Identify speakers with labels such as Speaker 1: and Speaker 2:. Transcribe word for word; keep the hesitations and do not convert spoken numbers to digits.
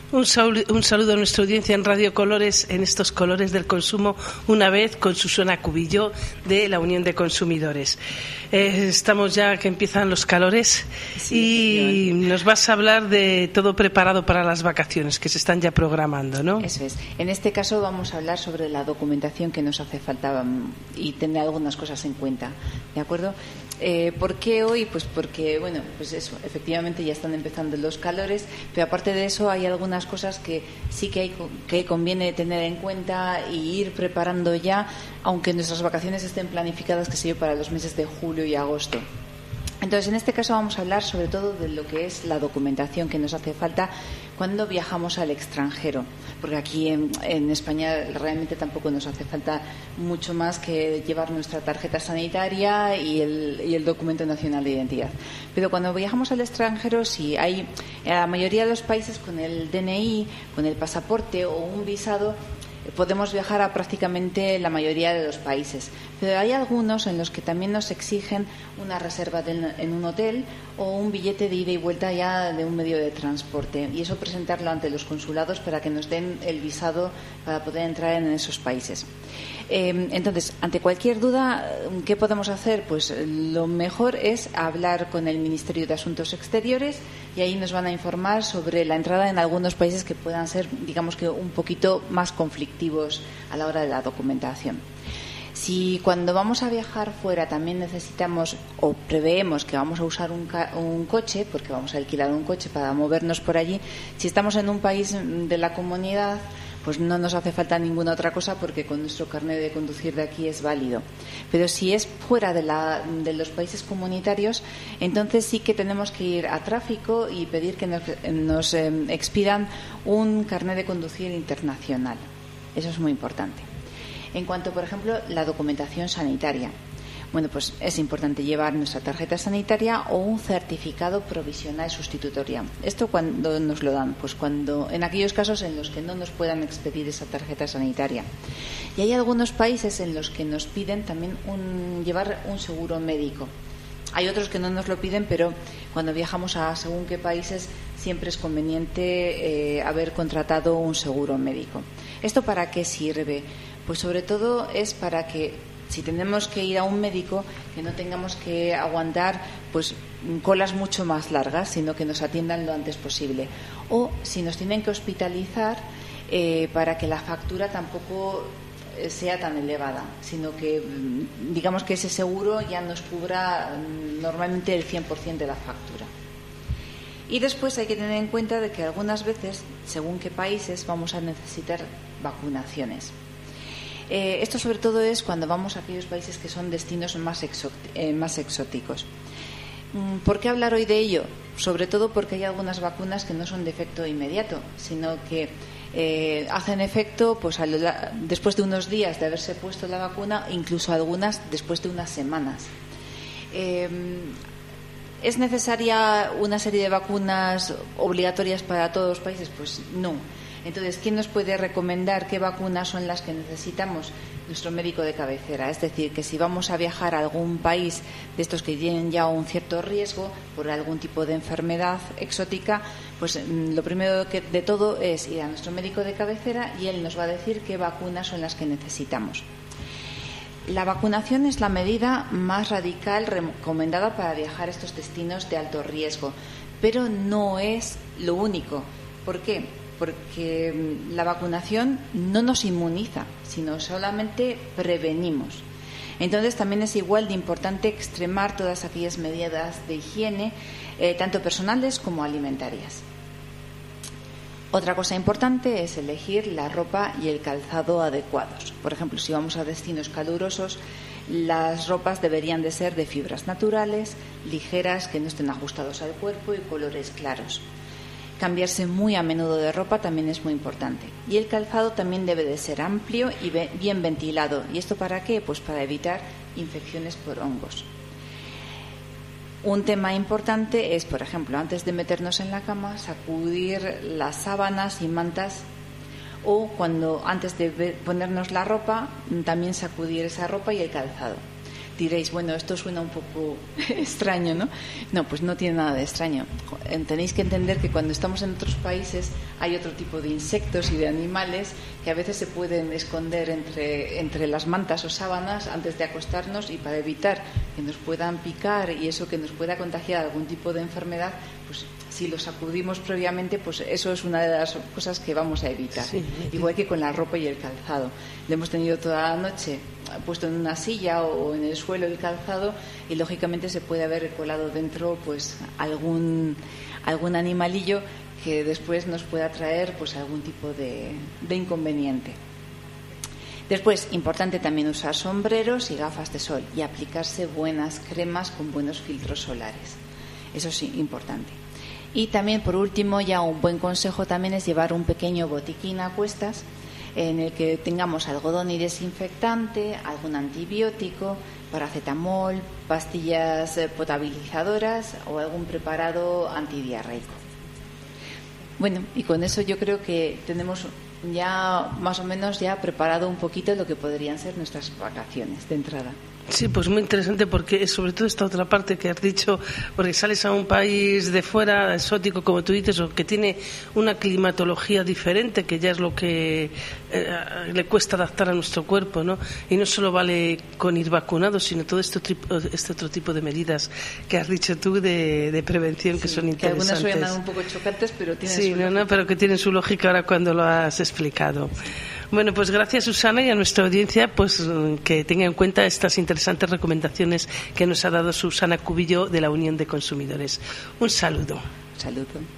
Speaker 1: Un saludo, un saludo a nuestra audiencia en Radio Colores, en estos Colores del Consumo, una vez con Susana Cubillo de la Unión de Consumidores. Eh, estamos ya que empiezan los calores sí, y nos vas a hablar de todo preparado para las vacaciones que se están ya programando, ¿no?
Speaker 2: Eso es. En este caso vamos a hablar sobre la documentación que nos hace falta y tener algunas cosas en cuenta, ¿de acuerdo? Eh, ¿Por qué hoy? Pues porque, bueno, pues eso, efectivamente ya están empezando los calores, pero aparte de eso hay algunas cosas que sí que, hay, que conviene tener en cuenta y ir preparando ya, aunque nuestras vacaciones estén planificadas, que sé yo, para los meses de julio y agosto. Entonces, en este caso vamos a hablar sobre todo de lo que es la documentación que nos hace falta cuando viajamos al extranjero, porque aquí en, en España realmente tampoco nos hace falta mucho más que llevar nuestra tarjeta sanitaria y el, y el documento nacional de identidad. Pero cuando viajamos al extranjero, sí, hay en la mayoría de los países con el D N I, con el pasaporte o un visado, podemos viajar a prácticamente la mayoría de los países, pero hay algunos en los que también nos exigen una reserva de, en un hotel o un billete de ida y vuelta ya de un medio de transporte, y eso presentarlo ante los consulados para que nos den el visado para poder entrar en esos países. Eh, entonces, ante cualquier duda, ¿qué podemos hacer? Pues lo mejor es hablar con el Ministerio de Asuntos Exteriores y ahí nos van a informar sobre la entrada en algunos países que puedan ser, digamos que, un poquito más conflictivos a la hora de la documentación. Si cuando vamos a viajar fuera también necesitamos o preveemos que vamos a usar un, ca- un coche, porque vamos a alquilar un coche para movernos por allí, si estamos en un país de la comunidad, pues no nos hace falta ninguna otra cosa porque con nuestro carnet de conducir de aquí es válido. Pero si es fuera de, la, de los países comunitarios, entonces sí que tenemos que ir a tráfico y pedir que nos, nos eh, expidan un carnet de conducir internacional. Eso es muy importante. En cuanto, por ejemplo, la documentación sanitaria. Bueno, pues es importante llevar nuestra tarjeta sanitaria o un certificado provisional sustitutoria. ¿Esto cuándo nos lo dan? Pues cuando, en aquellos casos en los que no nos puedan expedir esa tarjeta sanitaria. Y hay algunos países en los que nos piden también un, llevar un seguro médico. Hay otros que no nos lo piden, pero cuando viajamos a según qué países siempre es conveniente eh, haber contratado un seguro médico. ¿Esto para qué sirve? Pues sobre todo es para que si tenemos que ir a un médico, que no tengamos que aguantar pues colas mucho más largas, sino que nos atiendan lo antes posible. O si nos tienen que hospitalizar, eh, para que la factura tampoco sea tan elevada, sino que digamos que ese seguro ya nos cubra normalmente el cien por ciento de la factura. Y después hay que tener en cuenta de que algunas veces, según qué países, vamos a necesitar vacunaciones. Eh, esto sobre todo es cuando vamos a aquellos países que son destinos más, exo- eh, más exóticos. ¿Por qué hablar hoy de ello? Sobre todo porque hay algunas vacunas que no son de efecto inmediato, sino que eh, hacen efecto pues, la, después de unos días de haberse puesto la vacuna, incluso algunas después de unas semanas. Eh, ¿Es necesaria una serie de vacunas obligatorias para todos los países? Pues no. Entonces, ¿quién nos puede recomendar qué vacunas son las que necesitamos? Nuestro médico de cabecera. Es decir, que si vamos a viajar a algún país de estos que tienen ya un cierto riesgo por algún tipo de enfermedad exótica, pues lo primero que, de todo es ir a nuestro médico de cabecera y él nos va a decir qué vacunas son las que necesitamos. La vacunación es la medida más radical recomendada para viajar a estos destinos de alto riesgo, pero no es lo único. ¿Por qué? Porque la vacunación no nos inmuniza, sino solamente prevenimos. Entonces también es igual de importante extremar todas aquellas medidas de higiene, eh, tanto personales como alimentarias. Otra cosa importante es elegir la ropa y el calzado adecuados. Por ejemplo, si vamos a destinos calurosos, las ropas deberían de ser de fibras naturales, ligeras, que no estén ajustados al cuerpo y colores claros. Cambiarse muy a menudo de ropa también es muy importante. Y el calzado también debe de ser amplio y bien ventilado. ¿Y esto para qué? Pues para evitar infecciones por hongos. Un tema importante es, por ejemplo, antes de meternos en la cama, sacudir las sábanas y mantas, o cuando antes de ponernos la ropa, también sacudir esa ropa y el calzado. diréis, bueno, esto suena un poco extraño, ¿no? No, pues no tiene nada de extraño. Tenéis que entender que cuando estamos en otros países hay otro tipo de insectos y de animales que a veces se pueden esconder entre, entre las mantas o sábanas antes de acostarnos, y para evitar que nos puedan picar y eso que nos pueda contagiar algún tipo de enfermedad, pues si los sacudimos previamente, pues eso es una de las cosas que vamos a evitar. Sí. Igual que con la ropa y el calzado. Lo hemos tenido toda la noche puesto en una silla o en el suelo el calzado, y lógicamente se puede haber colado dentro pues algún algún animalillo que después nos pueda traer pues algún tipo de, de inconveniente. Después, importante también usar sombreros y gafas de sol y aplicarse buenas cremas con buenos filtros solares. Eso sí, importante. Y también, por último, ya un buen consejo también es llevar un pequeño botiquín a cuestas en el que tengamos algodón y desinfectante, algún antibiótico, paracetamol, pastillas potabilizadoras o algún preparado antidiarreico. Bueno, y con eso yo creo que tenemos ya más o menos ya preparado un poquito lo que podrían ser nuestras vacaciones de entrada.
Speaker 1: Sí, pues muy interesante, porque sobre todo esta otra parte que has dicho, porque sales a un país de fuera, exótico, como tú dices, o que tiene una climatología diferente, que ya es lo que eh, le cuesta adaptar a nuestro cuerpo, ¿no? Y no solo vale con ir vacunados, sino todo este, tipo, este otro tipo de medidas que has dicho tú de, de prevención, sí, que son interesantes.
Speaker 2: Que algunas suenan un poco chocantes, pero tienen
Speaker 1: sí,
Speaker 2: su
Speaker 1: no,
Speaker 2: lógica.
Speaker 1: no, pero que tienen su lógica ahora cuando lo has explicado. Bueno, pues gracias, Susana, y a nuestra audiencia, pues que tenga en cuenta estas interesantes recomendaciones que nos ha dado Susana Cubillo de la Unión de Consumidores. Un saludo.
Speaker 2: Saludo.